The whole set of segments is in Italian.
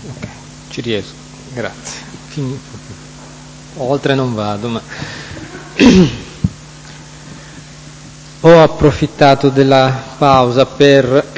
Ok, ci riesco, grazie. Oltre non vado, ma ho approfittato della pausa per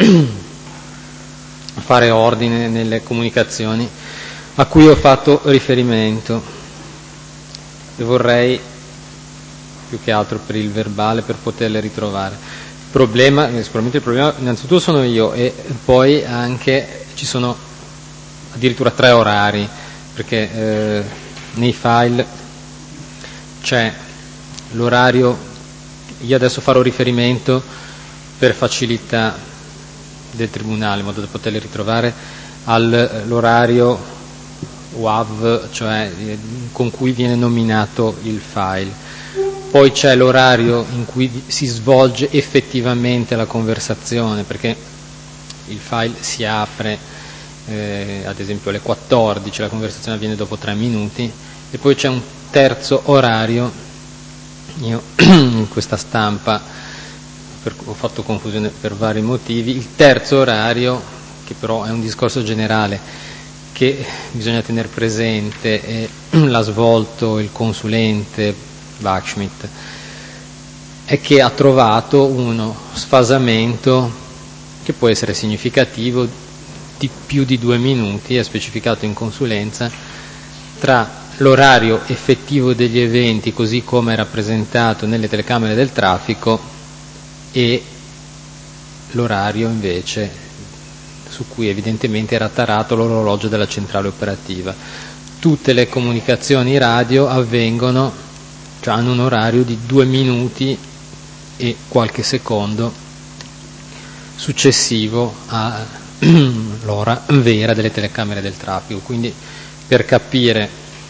fare ordine nelle comunicazioni a cui ho fatto riferimento e vorrei più che altro per il verbale per poterle ritrovare. Sicuramente il problema innanzitutto sono io e poi anche ci sono addirittura 3 orari, perché nei file c'è l'orario, io adesso farò riferimento per facilità del tribunale, in modo da poterli ritrovare, all'orario WAV, cioè con cui viene nominato il file. Poi c'è l'orario in cui si svolge effettivamente la conversazione, perché il file si apre ad esempio alle 14, la conversazione avviene dopo 3 minuti, e poi c'è un terzo orario, io in questa stampa ho fatto confusione per vari motivi, il terzo orario, che però è un discorso generale che bisogna tenere presente, e l'ha svolto il consulente Bachschmidt, è che ha trovato uno sfasamento che può essere significativo di più di 2 minuti, è specificato in consulenza, tra l'orario effettivo degli eventi così come è rappresentato nelle telecamere del traffico e l'orario invece su cui evidentemente era tarato l'orologio della centrale operativa. Tutte le comunicazioni radio avvengono, cioè hanno un orario di 2 minuti e qualche secondo successivo all'ora vera delle telecamere del traffico. Quindi per capire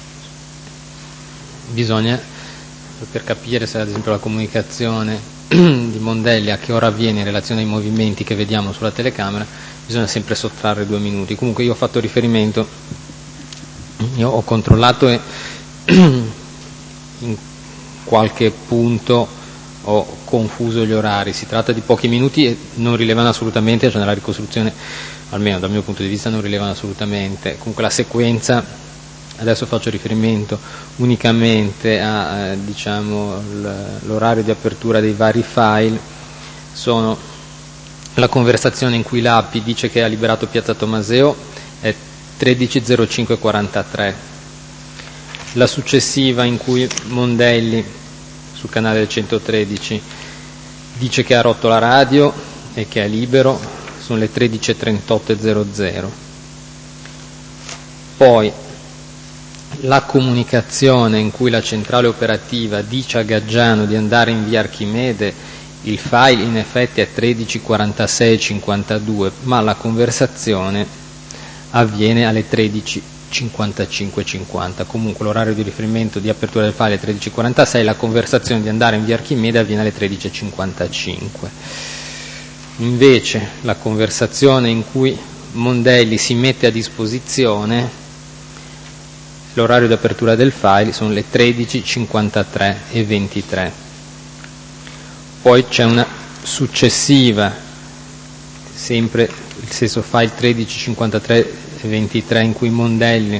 se ad esempio la comunicazione di Mondelli a che ora avviene in relazione ai movimenti che vediamo sulla telecamera, bisogna sempre sottrarre 2 minuti. Comunque io ho fatto riferimento, io ho controllato e in qualche punto ho confuso gli orari, si tratta di pochi minuti e non rilevano assolutamente, cioè nella ricostruzione, almeno dal mio punto di vista, non rilevano assolutamente. Comunque la sequenza, adesso faccio riferimento unicamente a l'orario di apertura dei vari file, sono la conversazione in cui l'API dice che ha liberato Piazza Tomaseo è 13.05.43, la successiva in cui Mondelli sul canale del 113 dice che ha rotto la radio e che è libero sono le 13.38.00. Poi la comunicazione in cui la centrale operativa dice a Gaggiano di andare in via Archimede, il file in effetti è 13.46.52, ma la conversazione avviene alle 13.55.50. Comunque l'orario di riferimento di apertura del file è 13.46, la conversazione di andare in via Archimede avviene alle 13.55. Invece la conversazione in cui Mondelli si mette a disposizione, l'orario di apertura del file sono le 13.53 e 23. Poi c'è una successiva, sempre il stesso file 13.53 e 23, in cui Mondelli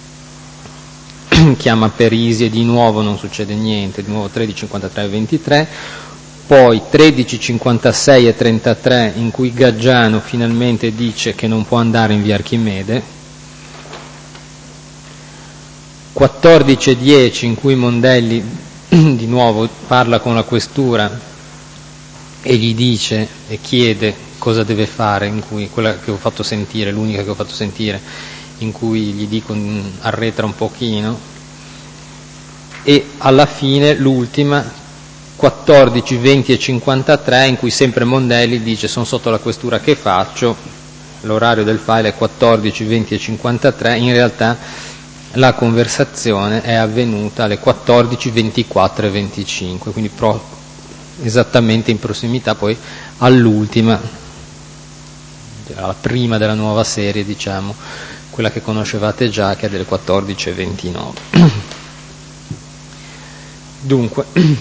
chiama Perisi e di nuovo non succede niente, di nuovo 13.53 e 23. Poi 13.56 e 33, in cui Gaggiano finalmente dice che non può andare in via Archimede. 14.10, in cui Mondelli di nuovo parla con la questura e gli dice e chiede cosa deve fare, in cui quella che ho fatto sentire, l'unica che ho fatto sentire, in cui gli dico arretra un pochino, e alla fine l'ultima 14, 20 e 53, in cui sempre Mondelli dice sono sotto la questura, che faccio? L'orario del file è 14, 20 e 53, in realtà la conversazione è avvenuta alle 14, 24 e 25, quindi esattamente in prossimità poi all'ultima, alla prima della nuova serie, diciamo, quella che conoscevate già, che è delle 14 e 29. Dunque,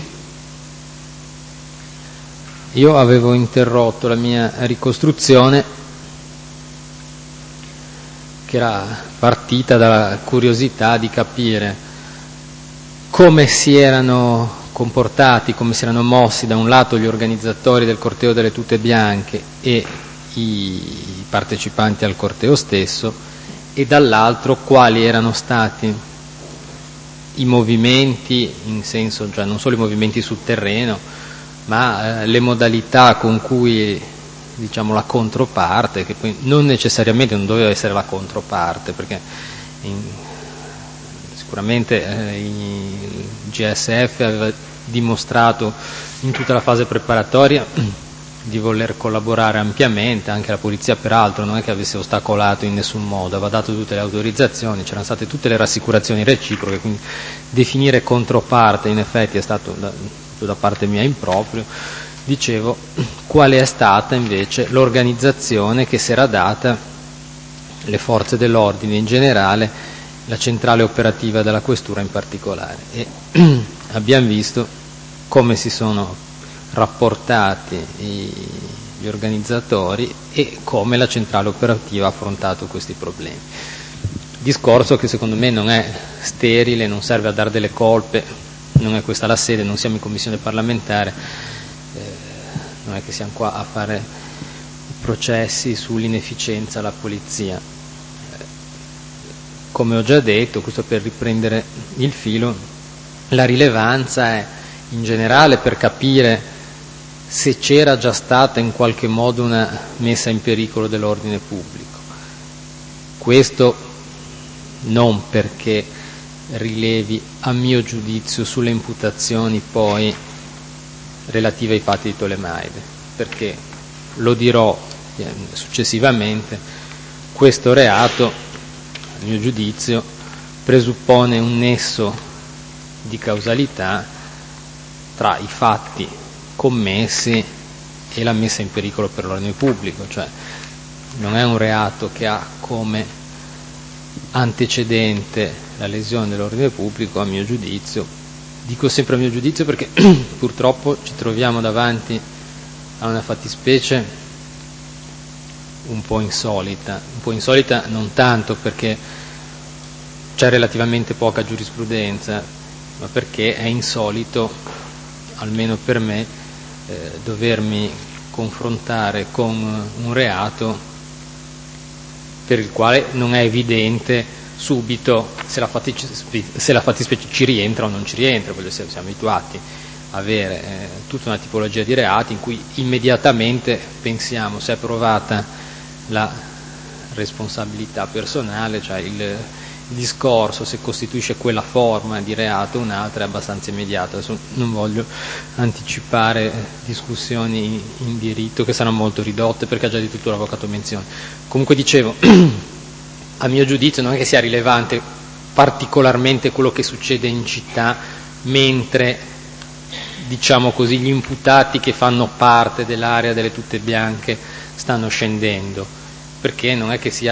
io avevo interrotto la mia ricostruzione che era partita dalla curiosità di capire come si erano comportati, come si erano mossi da un lato gli organizzatori del corteo delle tute bianche e i partecipanti al corteo stesso, e dall'altro quali erano stati i movimenti, in senso, cioè non solo i movimenti sul terreno, ma le modalità con cui, diciamo, la controparte, che poi non necessariamente non doveva essere la controparte, perché sicuramente il GSF aveva dimostrato in tutta la fase preparatoria di voler collaborare ampiamente, anche la polizia peraltro non è che avesse ostacolato in nessun modo, aveva dato tutte le autorizzazioni, c'erano state tutte le rassicurazioni reciproche, quindi definire controparte in effetti è stato da parte mia improprio. Dicevo, qual è stata invece l'organizzazione che si era data le forze dell'ordine in generale, la centrale operativa della questura in particolare, e abbiamo visto come si sono rapportati gli organizzatori e come la centrale operativa ha affrontato questi problemi. Discorso che secondo me non è sterile, non serve a dare delle colpe, non è questa la sede, non siamo in commissione parlamentare, non è che siamo qua a fare processi sull'inefficienza alla polizia. Come ho già detto, questo per riprendere il filo, la rilevanza è in generale per capire se c'era già stata in qualche modo una messa in pericolo dell'ordine pubblico. Questo non perché rilevi a mio giudizio sulle imputazioni poi relative ai fatti di Tolemaide, perché lo dirò successivamente, questo reato a mio giudizio presuppone un nesso di causalità tra i fatti commessi e la messa in pericolo per l'ordine pubblico, cioè non è un reato che ha come antecedente la lesione dell'ordine pubblico, a mio giudizio. Dico sempre a mio giudizio perché purtroppo ci troviamo davanti a una fattispecie un po' insolita non tanto perché c'è relativamente poca giurisprudenza, ma perché è insolito, almeno per me, dovermi confrontare con un reato per il quale non è evidente subito se la fattispecie ci rientra o non ci rientra. Siamo abituati a avere tutta una tipologia di reati in cui immediatamente pensiamo se è provata la responsabilità personale, cioè il discorso se costituisce quella forma di reato o un'altra è abbastanza immediato. Adesso non voglio anticipare discussioni in diritto che saranno molto ridotte perché ha già di tutto l'avvocato menzione. Comunque dicevo, a mio giudizio non è che sia rilevante particolarmente quello che succede in città mentre, diciamo così, gli imputati che fanno parte dell'area delle tute bianche stanno scendendo, perché non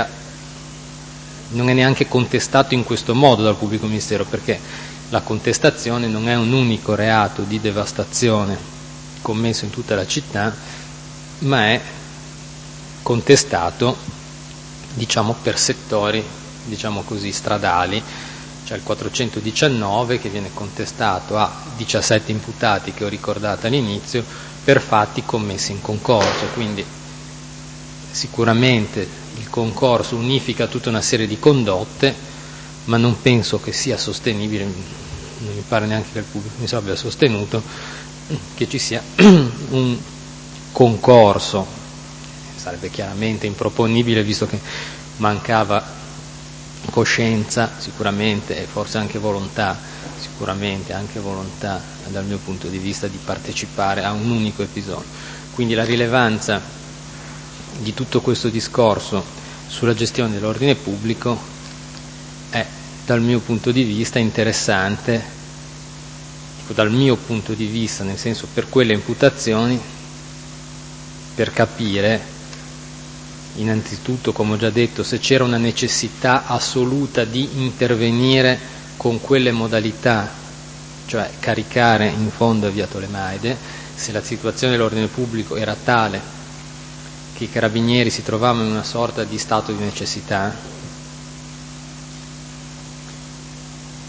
è neanche contestato in questo modo dal pubblico ministero, perché la contestazione non è un unico reato di devastazione commesso in tutta la città, ma è contestato, diciamo, per settori, diciamo così, stradali. C'è il 419 che viene contestato a 17 imputati che ho ricordato all'inizio per fatti commessi in concorso, quindi sicuramente il concorso unifica tutta una serie di condotte, ma non penso che sia sostenibile, non mi pare neanche che il pubblico mi abbia sostenuto, che ci sia un concorso, sarebbe chiaramente improponibile visto che mancava coscienza sicuramente e forse anche volontà, sicuramente anche volontà dal mio punto di vista di partecipare a un unico episodio. Quindi la rilevanza di tutto questo discorso sulla gestione dell'ordine pubblico è dal mio punto di vista interessante, dal mio punto di vista nel senso per quelle imputazioni, per capire innanzitutto, come ho già detto, se c'era una necessità assoluta di intervenire con quelle modalità, cioè caricare in fondo a via Tolemaide, se la situazione dell'ordine pubblico era tale che i carabinieri si trovavano in una sorta di stato di necessità,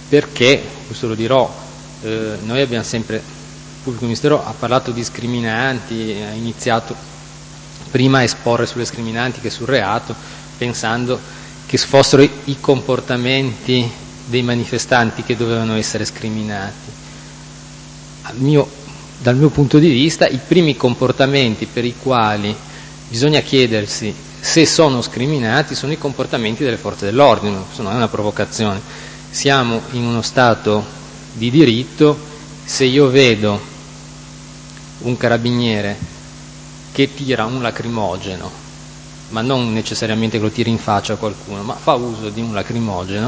perché, questo lo dirò, noi abbiamo sempre, il pubblico ministero ha parlato di scriminanti, ha iniziato prima a esporre sulle scriminanti che sul reato, pensando che fossero i comportamenti dei manifestanti che dovevano essere scriminati. Dal mio punto di vista, i primi comportamenti per i quali bisogna chiedersi se sono scriminati sono i comportamenti delle forze dell'ordine, questo non è una provocazione. Siamo in uno Stato di diritto, se io vedo un carabiniere che tira un lacrimogeno, ma non necessariamente che lo tiri in faccia a qualcuno, ma fa uso di un lacrimogeno,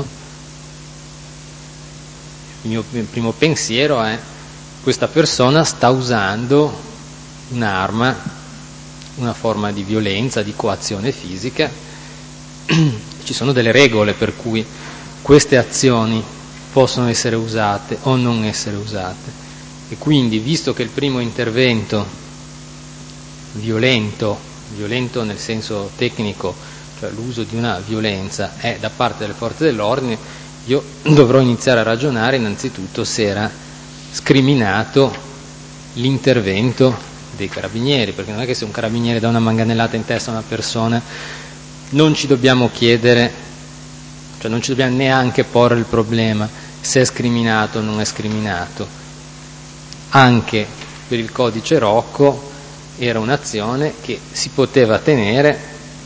il mio primo pensiero è: questa persona sta usando un'arma, una forma di violenza, di coazione fisica. Ci sono delle regole per cui queste azioni possono essere usate o non essere usate, e quindi, visto che il primo intervento violento nel senso tecnico, cioè l'uso di una violenza, è da parte delle forze dell'ordine, io dovrò iniziare a ragionare innanzitutto se era scriminato l'intervento dei carabinieri, perché non è che se un carabiniere dà una manganellata in testa a una persona non ci dobbiamo chiedere, cioè non ci dobbiamo neanche porre il problema se è scriminato o non è scriminato. Anche per il codice Rocco era un'azione che si poteva tenere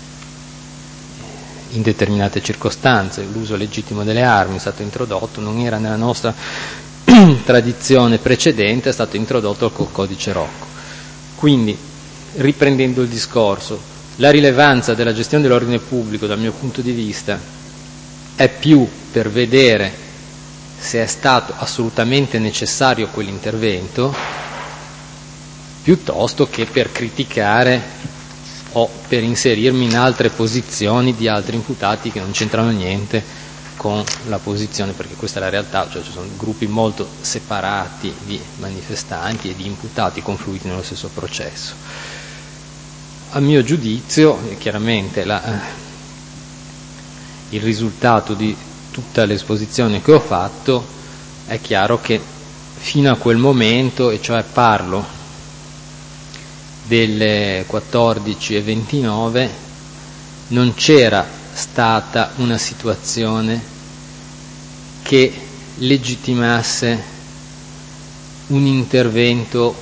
in determinate circostanze. L'uso legittimo delle armi è stato introdotto, non era nella nostra tradizione precedente, è stato introdotto col codice Rocco. Quindi, riprendendo il discorso, la rilevanza della gestione dell'ordine pubblico dal mio punto di vista è più per vedere se è stato assolutamente necessario quell'intervento, piuttosto che per criticare o per inserirmi in altre posizioni di altri imputati che non c'entrano niente con la posizione, perché questa è la realtà, cioè ci sono gruppi molto separati di manifestanti e di imputati confluiti nello stesso processo. A mio giudizio, chiaramente il risultato di tutta l'esposizione che ho fatto è chiaro che fino a quel momento, e cioè parlo delle 14:29, non c'era stata una situazione che legittimasse un intervento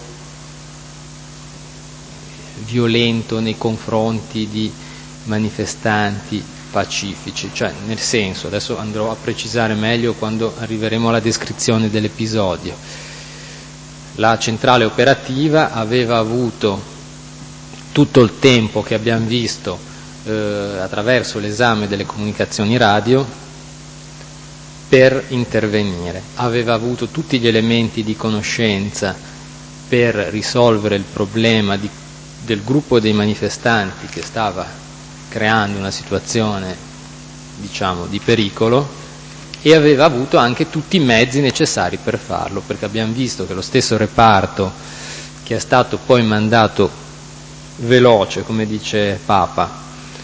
violento nei confronti di manifestanti pacifici, cioè nel senso, adesso andrò a precisare meglio quando arriveremo alla descrizione dell'episodio. La centrale operativa aveva avuto tutto il tempo che abbiamo visto attraverso l'esame delle comunicazioni radio per intervenire, aveva avuto tutti gli elementi di conoscenza per risolvere il problema del gruppo dei manifestanti che stava creando una situazione, diciamo, di pericolo, e aveva avuto anche tutti i mezzi necessari per farlo, perché abbiamo visto che lo stesso reparto, che è stato poi mandato veloce, come dice Papa,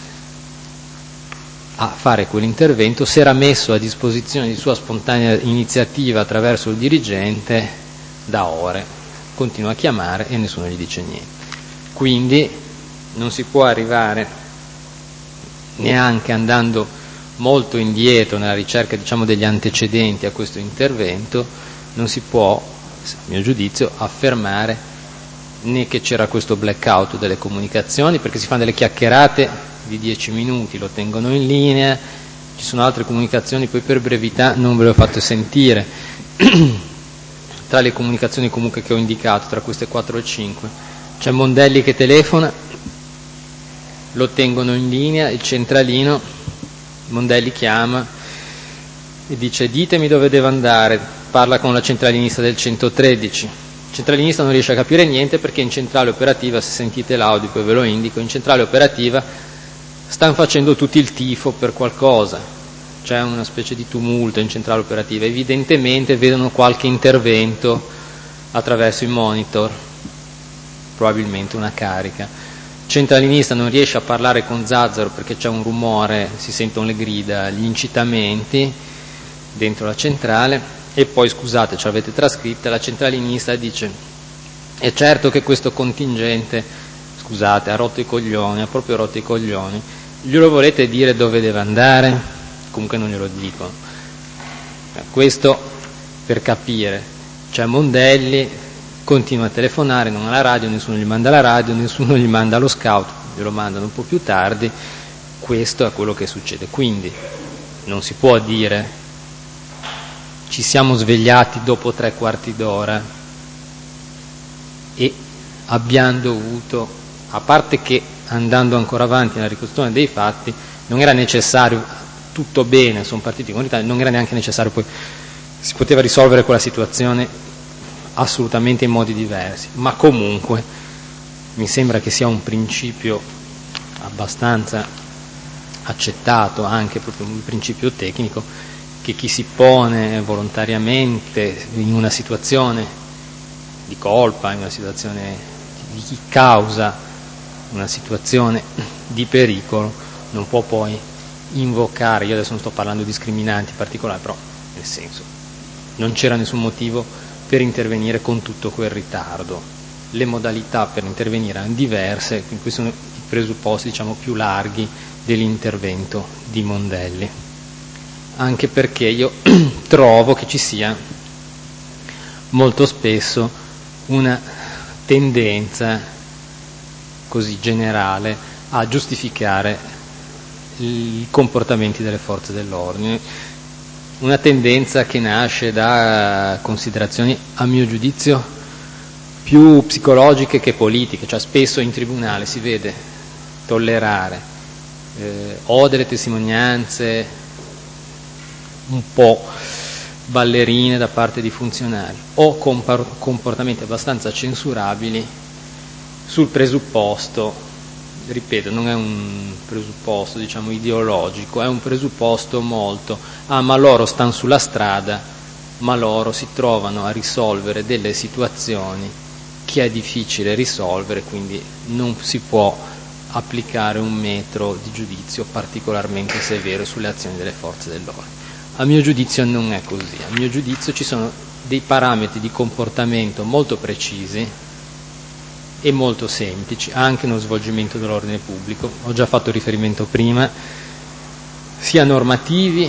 a fare quell'intervento, si era messo a disposizione di sua spontanea iniziativa attraverso il dirigente da ore, continua a chiamare e nessuno gli dice niente. Quindi non si può arrivare, neanche andando molto indietro nella ricerca, diciamo, degli antecedenti a questo intervento, non si può, a mio giudizio, affermare né che c'era questo blackout delle comunicazioni, perché si fanno delle chiacchierate di 10 minuti, lo tengono in linea, ci sono altre comunicazioni, poi per brevità non ve le ho fatte sentire, tra le comunicazioni comunque che ho indicato, tra queste 4 e 5, c'è Mondelli che telefona, lo tengono in linea, il centralino, Mondelli chiama e dice: ditemi dove devo andare, parla con la centralinista del 113, il centralinista non riesce a capire niente perché in centrale operativa, se sentite l'audio poi ve lo indico, in centrale operativa stanno facendo tutti il tifo per qualcosa, c'è una specie di tumulto in centrale operativa, evidentemente vedono qualche intervento attraverso i monitor, probabilmente una carica. Il centralinista non riesce a parlare con Zazzaro perché c'è un rumore, si sentono le grida, gli incitamenti, dentro la centrale, e poi, scusate, ce l'avete trascritta, la centralinista dice: è certo che questo contingente, scusate, ha rotto i coglioni, ha proprio rotto i coglioni, glielo volete dire dove deve andare? Comunque non glielo dicono. Questo per capire, cioè Mondelli continua a telefonare, non ha la radio, nessuno gli manda la radio, nessuno gli manda lo scout, glielo mandano un po' più tardi. Questo è quello che succede. Quindi non si può dire ci siamo svegliati dopo 3/4 d'ora e abbiamo dovuto, a parte che andando ancora avanti nella ricostruzione dei fatti non era necessario, tutto bene, sono partiti con l'Italia, non era neanche necessario, poi si poteva risolvere quella situazione assolutamente in modi diversi, ma comunque mi sembra che sia un principio abbastanza accettato, anche proprio un principio tecnico, che chi si pone volontariamente in una situazione di colpa, in una situazione di chi causa una situazione di pericolo, non può poi invocare, io adesso non sto parlando di scriminanti particolari, però nel senso non c'era nessun motivo per intervenire con tutto quel ritardo. Le modalità per intervenire erano diverse, questi sono i presupposti, diciamo, più larghi dell'intervento di Mondelli. Anche perché io trovo che ci sia molto spesso una tendenza così generale a giustificare i comportamenti delle forze dell'ordine, una tendenza che nasce da considerazioni, a mio giudizio, più psicologiche che politiche, cioè spesso in tribunale si vede tollerare o delle testimonianze un po' ballerine da parte di funzionari o comportamenti abbastanza censurabili sul presupposto, ripeto, non è un presupposto, diciamo, ideologico, è un presupposto molto, ma loro stanno sulla strada, ma loro si trovano a risolvere delle situazioni che è difficile risolvere, quindi non si può applicare un metro di giudizio particolarmente severo sulle azioni delle forze dell'ordine. A mio giudizio non è così, a mio giudizio ci sono dei parametri di comportamento molto precisi e molto semplici, anche nello svolgimento dell'ordine pubblico, ho già fatto riferimento prima, sia normativi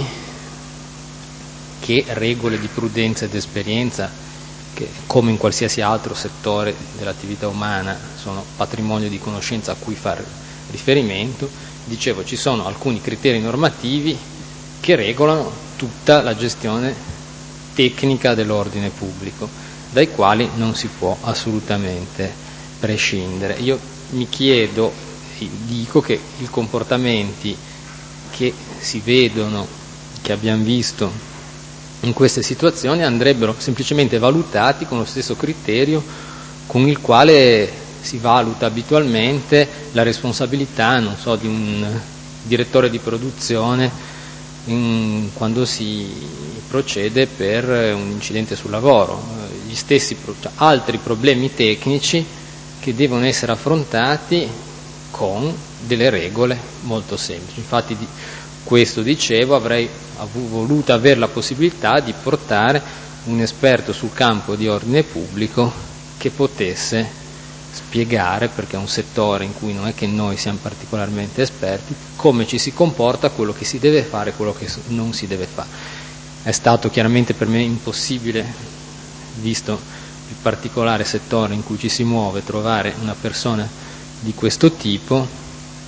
che regole di prudenza ed esperienza, che come in qualsiasi altro settore dell'attività umana sono patrimonio di conoscenza a cui fare riferimento. Dicevo, ci sono alcuni criteri normativi che regolano tutta la gestione tecnica dell'ordine pubblico, dai quali non si può assolutamente prescindere. Io mi chiedo, dico che i comportamenti che si vedono, che abbiamo visto in queste situazioni, andrebbero semplicemente valutati con lo stesso criterio con il quale si valuta abitualmente la responsabilità, non so, di un direttore di produzione quando si procede per un incidente sul lavoro, gli stessi altri problemi tecnici che devono essere affrontati con delle regole molto semplici. Infatti questo dicevo, avrei voluto avere la possibilità di portare un esperto sul campo di ordine pubblico che potesse spiegare, perché è un settore in cui non è che noi siamo particolarmente esperti, come ci si comporta, quello che si deve fare e quello che non si deve fare. È stato chiaramente per me impossibile, visto il particolare settore in cui ci si muove, trovare una persona di questo tipo,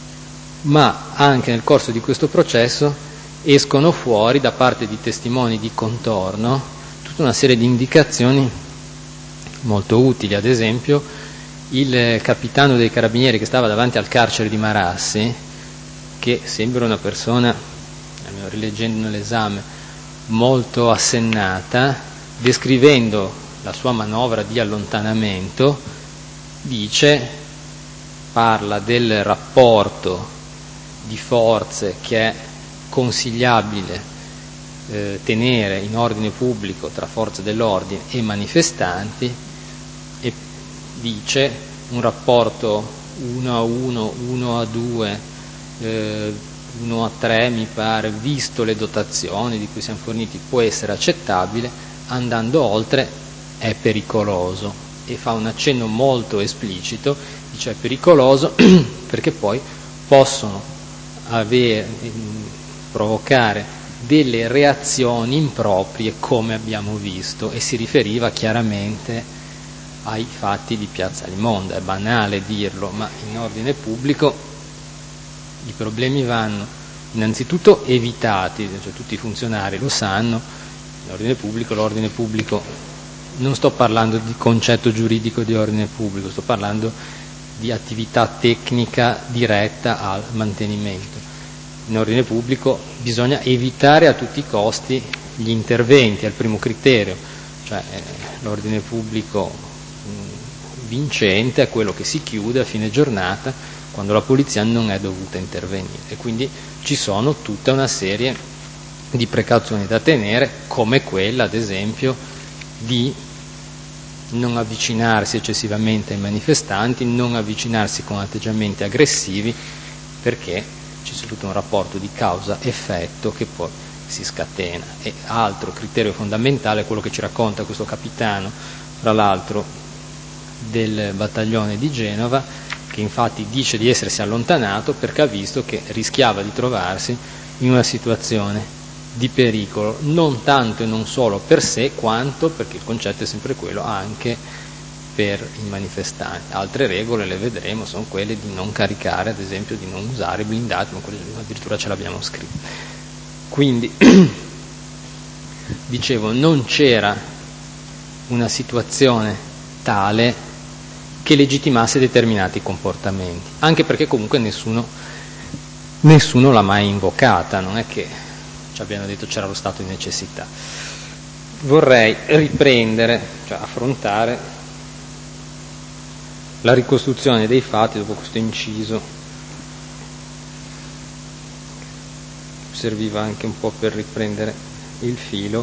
ma anche nel corso di questo processo escono fuori da parte di testimoni di contorno tutta una serie di indicazioni molto utili. Ad esempio, il capitano dei carabinieri che stava davanti al carcere di Marassi, che sembra una persona, almeno rileggendo nell'esame, molto assennata, descrivendo la sua manovra di allontanamento, parla del rapporto di forze che è consigliabile tenere in ordine pubblico tra forze dell'ordine e manifestanti, e dice un rapporto 1 a 1, 1 a 2, 1:3 mi pare, visto le dotazioni di cui siamo forniti, può essere accettabile, andando oltre è pericoloso, e fa un accenno molto esplicito, dice è pericoloso perché poi possono provocare delle reazioni improprie, come abbiamo visto, e si riferiva chiaramente ai fatti di Piazza Limonda. È banale dirlo, ma in ordine pubblico i problemi vanno innanzitutto evitati, cioè tutti i funzionari lo sanno. L'ordine pubblico, non sto parlando di concetto giuridico di ordine pubblico, sto parlando di attività tecnica diretta al mantenimento. In ordine pubblico bisogna evitare a tutti i costi gli interventi, è il primo criterio, cioè l'ordine pubblico vincente è quello che si chiude a fine giornata quando la polizia non è dovuta intervenire, e quindi ci sono tutta una serie di precauzioni da tenere, come quella ad esempio di non avvicinarsi eccessivamente ai manifestanti, non avvicinarsi con atteggiamenti aggressivi, perché c'è tutto un rapporto di causa-effetto che poi si scatena. E altro criterio fondamentale è quello che ci racconta questo capitano, tra l'altro del battaglione di Genova, che infatti dice di essersi allontanato perché ha visto che rischiava di trovarsi in una situazione di pericolo, non tanto e non solo per sé, quanto, perché il concetto è sempre quello, anche per i manifestanti. Altre regole, le vedremo, sono quelle di non caricare, ad esempio di non usare blindati, ma quelle addirittura ce l'abbiamo scritto. Quindi dicevo, non c'era una situazione tale che legittimasse determinati comportamenti, anche perché comunque nessuno l'ha mai invocata, non è che ci abbiano detto c'era lo stato di necessità. Vorrei riprendere, cioè affrontare la ricostruzione dei fatti dopo questo inciso. Serviva anche un po' per riprendere il filo.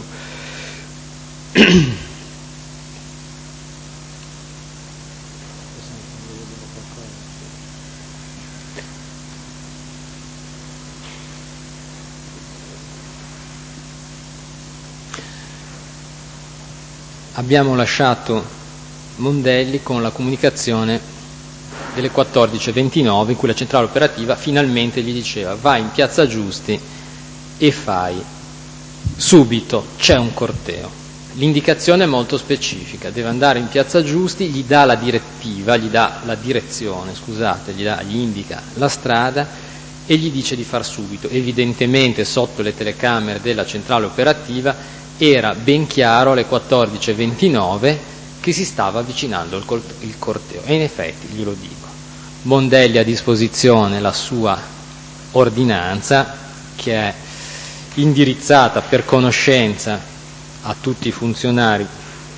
Abbiamo lasciato Mondelli con la comunicazione delle 14:29 in cui la centrale operativa finalmente gli diceva: vai in Piazza Giusti e fai subito, c'è un corteo. L'indicazione è molto specifica, deve andare in Piazza Giusti, gli dà la direttiva, gli dà la direzione, scusate, gli indica la strada e gli dice di far subito. Evidentemente sotto le telecamere della centrale operativa era ben chiaro alle 14:29 che si stava avvicinando il corteo, e in effetti glielo dico. Mondelli ha a disposizione la sua ordinanza, che è indirizzata per conoscenza a tutti i funzionari,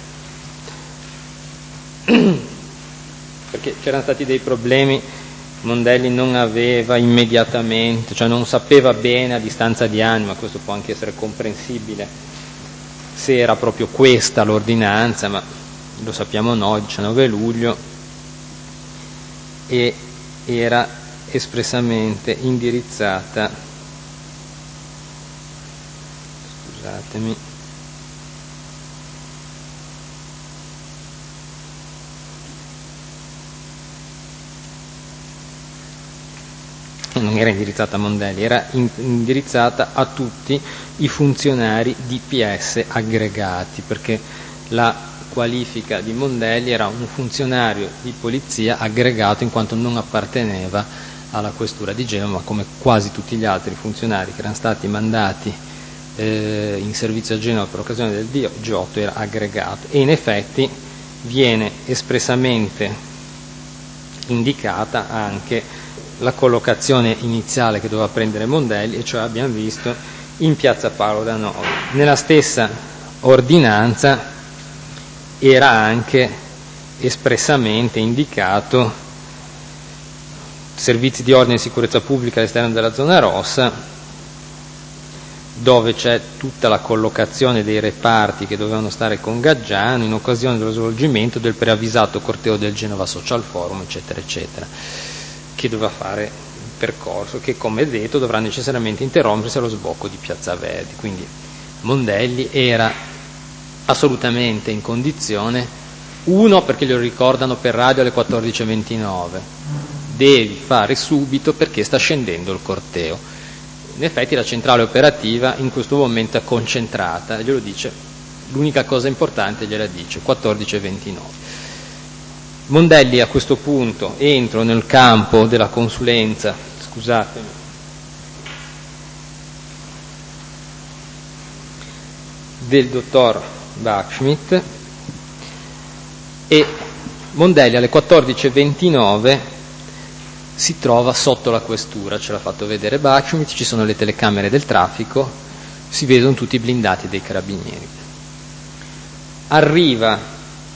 perché c'erano stati dei problemi. Mondelli non aveva immediatamente, cioè non sapeva bene a distanza di anni, ma questo può anche essere comprensibile, se era proprio questa l'ordinanza, ma lo sappiamo noi, 19 luglio, e era espressamente indirizzata, scusatemi, non era indirizzata a Mondelli, era indirizzata a tutti i funzionari DPS aggregati, perché la qualifica di Mondelli era un funzionario di polizia aggregato in quanto non apparteneva alla questura di Genova, ma come quasi tutti gli altri funzionari che erano stati mandati in servizio a Genova per l'occasione del G8 era aggregato, e in effetti viene espressamente indicata anche la collocazione iniziale che doveva prendere Mondelli, e cioè abbiamo visto in Piazza Paolo da Novi. Nella stessa ordinanza era anche espressamente indicato servizi di ordine e sicurezza pubblica all'esterno della zona rossa, dove c'è tutta la collocazione dei reparti che dovevano stare con Gaggiano in occasione dello svolgimento del preavvisato corteo del Genova Social Forum, eccetera eccetera, che doveva fare percorso che, come detto, dovrà necessariamente interrompersi allo sbocco di Piazza Verdi. Quindi Mondelli era assolutamente in condizione, uno, perché glielo ricordano per radio alle 14:29, devi fare subito perché sta scendendo il corteo. In effetti la centrale operativa in questo momento è concentrata, glielo dice, l'unica cosa importante gliela dice, 14:29. Mondelli a questo punto entra nel campo della consulenza, scusatemi, del dottor Bachschmidt, e Mondelli alle 14:29 si trova sotto la questura, ce l'ha fatto vedere Bachschmidt, ci sono le telecamere del traffico, si vedono tutti i blindati dei carabinieri. Arriva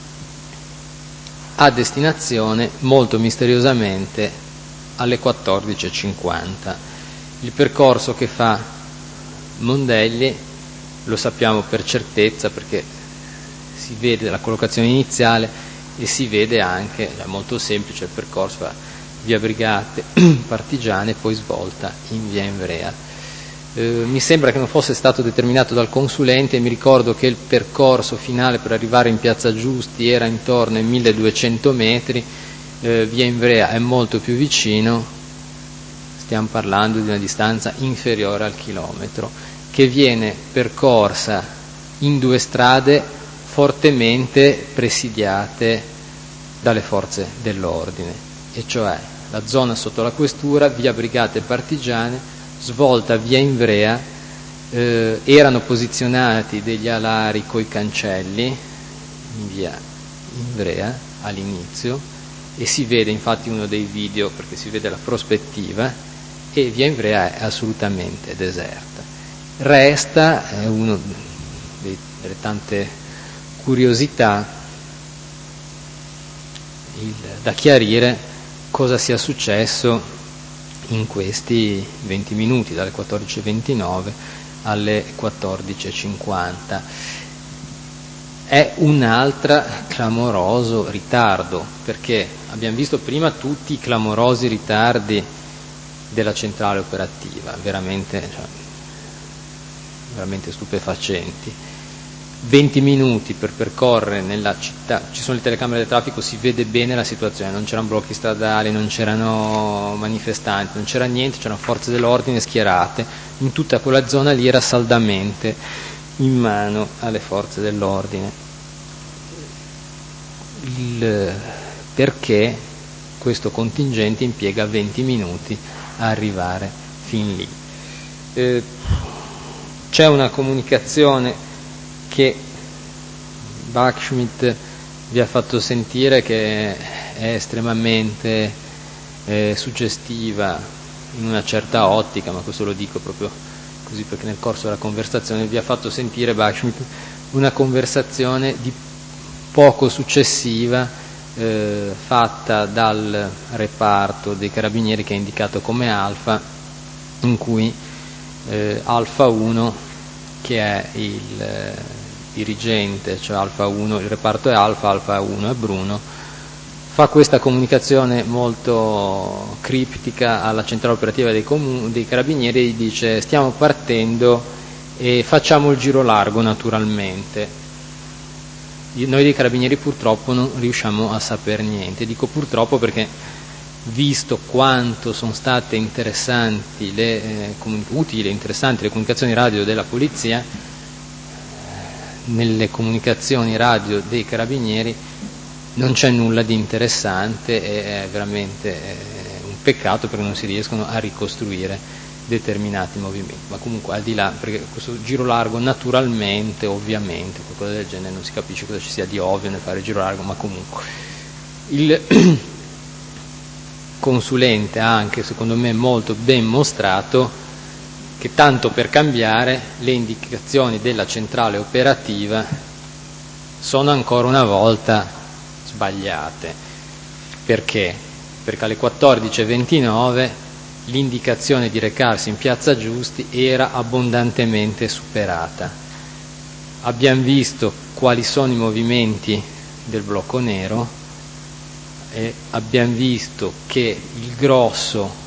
a destinazione molto misteriosamente alle 14:50. Il percorso che fa Mondelli lo sappiamo per certezza perché si vede la collocazione iniziale e si vede anche, è molto semplice il percorso, va via Brigate, Partigiane, poi svolta in via Ivrea. Mi sembra che non fosse stato determinato dal consulente, mi ricordo che il percorso finale per arrivare in Piazza Giusti era intorno ai 1200 metri, via Ivrea è molto più vicino, stiamo parlando di una distanza inferiore al chilometro, che viene percorsa in due strade fortemente presidiate dalle forze dell'ordine, e cioè la zona sotto la questura, via Brigate e Partigiane, svolta via Ivrea, erano posizionati degli alari coi cancelli in via Ivrea all'inizio, e si vede infatti uno dei video perché si vede la prospettiva, e via Ivrea è assolutamente deserta. Resta uno delle tante curiosità da chiarire cosa sia successo in questi 20 minuti, dalle 14:29 alle 14:50. È un altro clamoroso ritardo, perché abbiamo visto prima tutti i clamorosi ritardi della centrale operativa, veramente stupefacenti. 20 minuti per percorrere nella città, ci sono le telecamere del traffico, si vede bene la situazione, non c'erano blocchi stradali, non c'erano manifestanti, non c'era niente, c'erano forze dell'ordine schierate, in tutta quella zona lì era saldamente in mano alle forze dell'ordine. Perché questo contingente impiega 20 minuti a arrivare fin lì. C'è una comunicazione che Bachschmidt vi ha fatto sentire, che è estremamente suggestiva in una certa ottica, ma questo lo dico proprio così perché nel corso della conversazione vi ha fatto sentire Bachschmidt una conversazione di poco successiva fatta dal reparto dei carabinieri che è indicato come Alfa, in cui Alfa 1, che è il dirigente, cioè Alfa 1, il reparto è Alfa 1 è Bruno, fa questa comunicazione molto criptica alla centrale operativa dei carabinieri e gli dice: stiamo partendo e facciamo il giro largo naturalmente. Noi dei carabinieri purtroppo non riusciamo a saper niente, dico purtroppo perché visto quanto sono state interessanti utili e interessanti le comunicazioni radio della polizia, nelle comunicazioni radio dei carabinieri non c'è nulla di interessante, e è veramente un peccato perché non si riescono a ricostruire determinati movimenti. Ma comunque, al di là, perché questo giro largo naturalmente, ovviamente, qualcosa del genere, non si capisce cosa ci sia di ovvio nel fare il giro largo, ma comunque il consulente ha anche, secondo me, molto ben mostrato che, tanto per cambiare, le indicazioni della centrale operativa sono ancora una volta sbagliate. Perché? Perché alle 14:29 l'indicazione di recarsi in Piazza Giusti era abbondantemente superata. Abbiamo visto quali sono i movimenti del blocco nero e abbiamo visto che il grosso